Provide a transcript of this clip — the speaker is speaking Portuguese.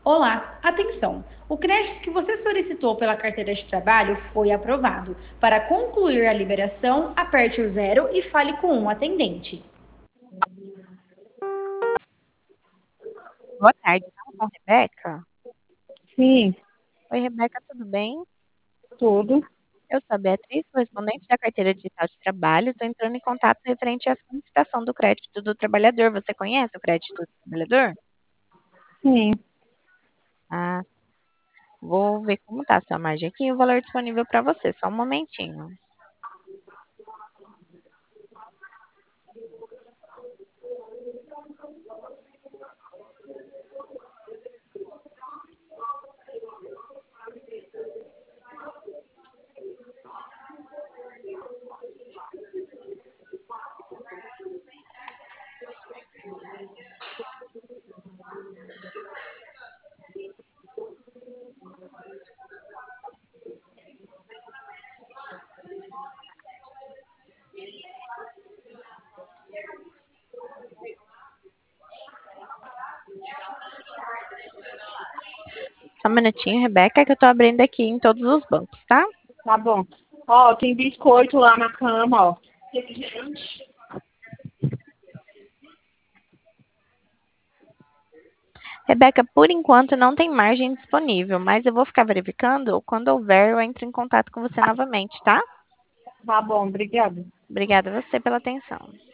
Olá, atenção! O crédito que você solicitou pela carteira de trabalho foi aprovado. Para concluir a liberação, aperte o zero e fale com um atendente. Boa tarde, fala com a Rebeca. Sim, Oi, Rebeca, tudo bem? tudo. Eu sou a Beatriz, correspondente da carteira digital de trabalho. Estou entrando em contato referente à solicitação do crédito do trabalhador. Você conhece o crédito do trabalhador? Sim. Ah, vou ver como está a sua margem aqui e o valor disponível para você. Só um momentinho. Só um minutinho, Rebeca, que eu estou abrindo aqui em todos os bancos, tá? Tá bom. Ó, tem biscoito lá na cama, ó. Refrigerante. Rebeca, por enquanto não tem margem disponível, mas eu vou ficar verificando. Quando houver, eu entro em contato com você novamente, tá? Tá bom, obrigada. Obrigada a você pela atenção.